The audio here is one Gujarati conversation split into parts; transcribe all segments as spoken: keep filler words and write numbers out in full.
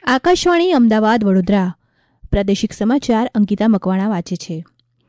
આકાશવાણી અમદાવાદ વડોદરા પ્રાદેશિક સમાચાર અંકિતા મકવાણા વાંચે છે.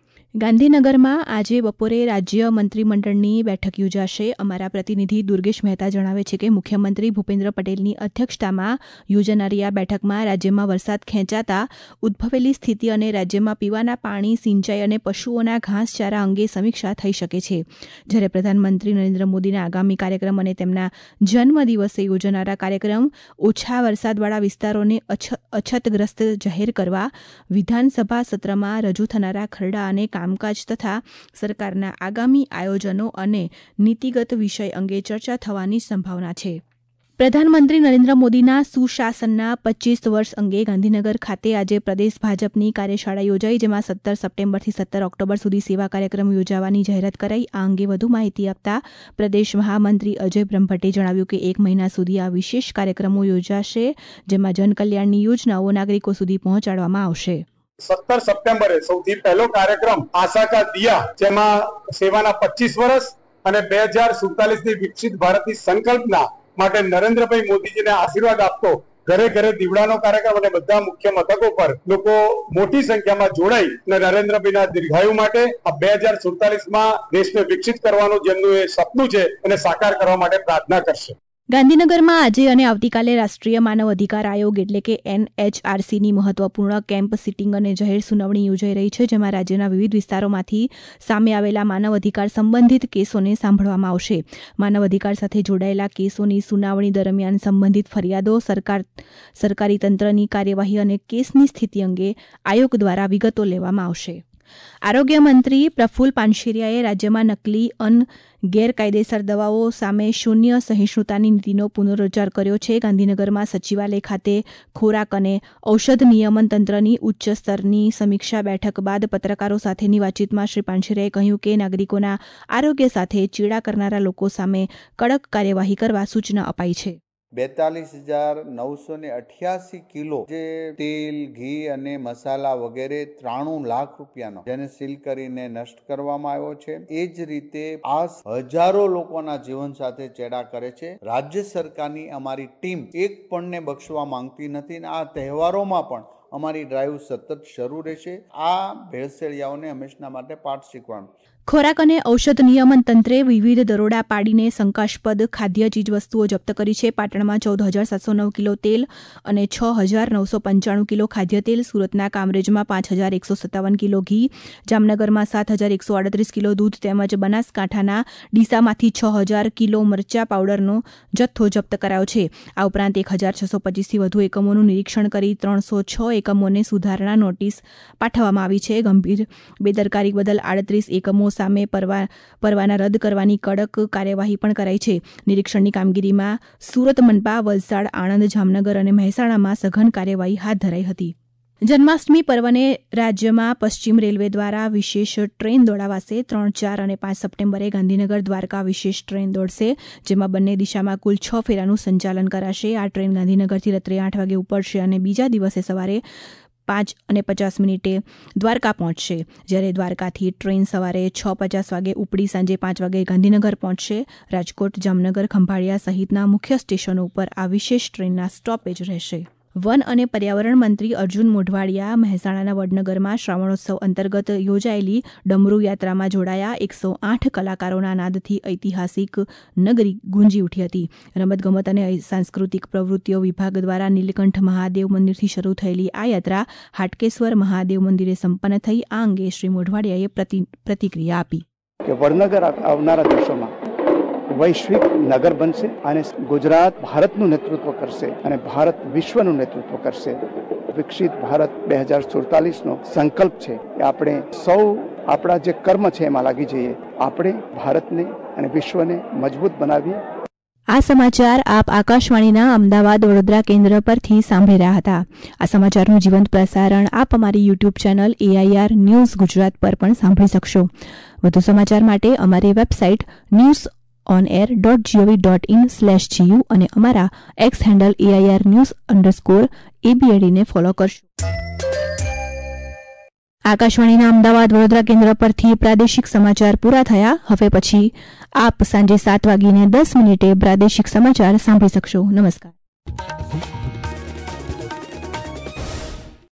ગાંધીનગરમાં આજે બપોરે રાજ્ય મંત્રીમંડળની બેઠક યોજાશે. અમારા પ્રતિનિધિ દુર્ગેશ મહેતા જણાવે છે કે મુખ્યમંત્રી ભૂપેન્દ્ર પટેલની અધ્યક્ષતામાં યોજાનારી આ બેઠકમાં રાજ્યમાં વરસાદ ખેંચાતા ઉદ્ભવેલી સ્થિતિ અને રાજ્યમાં પીવાના પાણી, સિંચાઈ અને પશુઓના ઘાસચારા અંગે સમીક્ષા થઈ શકે છે. જ્યારે પ્રધાનમંત્રી નરેન્દ્ર મોદીના આગામી કાર્યક્રમ અને તેમના જન્મદિવસે યોજાનારા કાર્યક્રમ ઓછા વરસાદવાળા વિસ્તારોને અછતગ્રસ્ત જાહેર કરવા વિધાનસભા સત્રમાં રજૂ થનારા ખરડા અને કામકાજ તથા સરકારના આગામી આયોજનો અને નીતિગત વિષય અંગે ચર્ચા થવાની સંભાવના છે. પ્રધાનમંત્રી નરેન્દ્ર મોદીના સુશાસનના પચ્ચીસ વર્ષ અંગે ગાંધીનગર ખાતે આજે પ્રદેશ ભાજપની કાર્યશાળા યોજાઈ, જેમાં સત્તર સપ્ટેમ્બરથી સત્તર ઓક્ટોબર સુધી સેવા કાર્યક્રમ યોજાવાની જાહેરાત કરાઈ. આ અંગે વધુ માહિતી આપતા પ્રદેશ મહામંત્રી અજય બ્રહ્મભટ્ટે જણાવ્યું કે એક મહિના સુધી આ વિશેષ કાર્યક્રમો યોજાશે, જેમાં જનકલ્યાણની યોજનાઓ નાગરિકો સુધી પહોંચાડવામાં આવશે. સત્તર સપ્ટેમ્બરે સૌથી પહેલો કાર્યક્રમ આશા કા દિયા, જેમાં સેવાના પચીસ વર્ષ અને બે હજાર સુડતાલીસ ની વિકસિત ભારતની સંકલ્પના માટે નરેન્દ્રભાઈ મોદીજીને આશીર્વાદ આપતો ઘરે ઘરે દીવડાનો કાર્યક્રમ અને બધા મુખ્ય મથકો પર લોકો મોટી સંખ્યામાં જોડાઈ અને નરેન્દ્રભાઈના દીર્ઘાયુ માટે આ બે હજાર સુડતાલીસ માં દેશને વિકસિત કરવાનું જેમનું એ સપનું છે એને સાકાર કરવા માટે પ્રાર્થના કરશે. ગાંધીનગરમાં આજે અને આવતીકાલે રાષ્ટ્રીય માનવ અધિકાર આયોગ એટલે કે એન એચ આર સીની મહત્વપૂર્ણ કેમ્પ સિટિંગ અને જાહેર સુનાવણી યોજાઈ રહી છે, જેમાં રાજ્યના વિવિધ વિસ્તારોમાંથી સામે આવેલા માનવ અધિકાર સંબંધિત કેસોને સાંભળવામાં આવશે. માનવ અધિકાર સાથે જોડાયેલા કેસોની સુનાવણી દરમિયાન સંબંધિત ફરિયાદો, સરકાર સરકારી તંત્રની કાર્યવાહી અને કેસની સ્થિતિ અંગે આયોગ દ્વારા વિગતો લેવામાં આવશે. આરોગ્ય મંત્રી પ્રફુલ્લ પાનશેરિયાએ રાજ્યમાં નકલી અન ગેરકાયદેસર દવાઓ સામે શૂન્ય સહિષ્ણુતાની નીતિનો પુનરોચ્ચાર કર્યો છે. ગાંધીનગરમાં સચિવાલય ખાતે ખોરાક અને ઔષધ નિયમન તંત્રની ઉચ્ચ સ્તરની સમીક્ષા બેઠક બાદ પત્રકારો સાથેની વાતચીતમાં શ્રી પાનશેરિયાએ કહ્યું કે નાગરિકોના આરોગ્ય સાથે ચેડા કરનારા લોકો સામે કડક કાર્યવાહી કરવા સૂચના અપાઈ છે. બેતાલીસ હજાર નવસો ને અઠ્યાસી કિલો જે તેલ, ઘી અને મસાલા વગેરે ત્રાણું લાખ રૂપિયાનો જેને સીલ કરીને નષ્ટ કરવામાં આવ્યો છે. એ જ રીતે આ હજારો લોકોના જીવન સાથે ચેડા કરે છે. રાજ્ય સરકારની અમારી ટીમ એક પણને બક્ષવા માંગતી નથી. આ તહેવારોમાં પણ અમારી ડ્રાઈવ સતત શરૂ રહેશે. આ ભેળસેળિયાઓને હંમેશા માટે પાઠ શીખવાનું. ખોરાક અને ઔષધ નિયમન તંત્રે વિવિધ દરોડા પાડીને શંકાસ્પદ ખાદ્ય ચીજવસ્તુઓ જપ્ત કરી છે. પાટણમાં ચૌદ હજાર સાતસો નવ કિલો તેલ અને છ હજાર નવસો પંચાણું કિલો ખાદ્ય તેલ, સુરતના કામરેજમાં પાંચ હજાર એકસો સત્તાવન કિલો ઘી, જામનગરમાં સાત હજાર એકસો આડત્રીસ કિલો દૂધ તેમજ બનાસકાંઠાના ડીસામાંથી છ હજાર કિલો મરચા પાવડરનો જથ્થો જપ્ત કરાયો છે. આ ઉપરાંત એક હજાર છસો પચીસથી વધુ એકમોનું નિરીક્ષણ કરી ત્રણસો છ એકમોને સુધારણા નોટિસ પાઠવવામાં આવી છે. ગંભીર બેદરકારી બદલ આડત્રીસ એકમો સામે પરવા પરવાના રદ કરવાની કડક કાર્યવાહી પણ કરાઈ છે. નિરીક્ષણની કામગીરીમાં સુરત, મનપા, વલસાડ, આણંદ, જામનગર અને મહેસાણામાં સઘન કાર્યવાહી હાથ ધરાઈ હતી. જન્માષ્ટમી પર્વને રાજ્યમાં પશ્ચિમ રેલવે દ્વારા વિશેષ ટ્રેન દોડાવાશે. ત્રણ, ચાર અને પાંચ સપ્ટેમ્બરે ગાંધીનગર દ્વારકા વિશેષ ટ્રેન દોડશે, જેમાં બંને દિશામાં કુલ છ ફેરાનું સંચાલન કરાશે. આ ટ્રેન ગાંધીનગરથી રાત્રે આઠ વાગે ઉપડશે અને બીજા દિવસે સવારે પાંચ અને પચાસ મિનિટે દ્વારકા પહોંચશે. જ્યારે દ્વારકાથી ટ્રેન સવારે છ પચાસ વાગે ઉપડી સાંજે પાંચ વાગે ગાંધીનગર પહોંચશે. રાજકોટ, જામનગર, ખંભાળિયા સહિતના મુખ્ય સ્ટેશનો ઉપર આ વિશેષ ટ્રેનના સ્ટોપેજ રહેશે. વન અને પર્યાવરણ મંત્રી અર્જુન મોઢવાડિયા મહેસાણાના વડનગરમાં શ્રાવણોત્સવ અંતર્ગત યોજાયેલી ડમરૂ યાત્રામાં જોડાયા. એકસો આઠ કલાકારોના નાદથી ઐતિહાસિક નગરી ગુંજી ઉઠી હતી. રમતગમત અને સાંસ્કૃતિક પ્રવૃત્તિઓ વિભાગ દ્વારા નીલકંઠ મહાદેવ મંદિરથી શરૂ થયેલી આ યાત્રા હાટકેશ્વર મહાદેવ મંદિરે સંપન્ન થઈ. આ અંગે શ્રી મોઢવાડિયાએ પ્રતિ પ્રતિક્રિયા આપી કે વડનગર આવનારા દિવસોમાં વૈશ્વિક નગર બનશે અને ગુજરાત ભારતનું નેતૃત્વ કરશે અને ભારત વિશ્વનું નેતૃત્વ કરશે. વિકસિત ભારત બે હજાર સુડતાલીસનો સંકલ્પ છે કે આપણે સૌ આપણા જે કર્મ છે એમાં લાગી જઈએ. આપણે ભારતને અને વિશ્વને મજબૂત બનાવીએ. આ સમાચાર આપ આકાશવાણીના અમદાવાદ વડોદરા કેન્દ્ર પરથી સાંભળી રહ્યા હતા. આ સમાચારનું જીવંત પ્રસારણ આપ અમારી YouTube channel AIR news Gujarat પર પણ સાંભળી શકશો. વધુ સમાચાર માટે અમારી website news on air dot G O V dot in slash G U અને અમારા X handle AIR news underscore એબીએડીને ફોલો કરશો. આકાશવાણીના અમદાવાદ વડોદરા કેન્દ્ર પરથી પ્રાદેશિક સમાચાર પૂરા થયા. હવે પછી આપ સાંજે સાત વાગીને દસ મિનિટે પ્રાદેશિક સમાચાર સાંભળી શકશો. નમસ્કાર.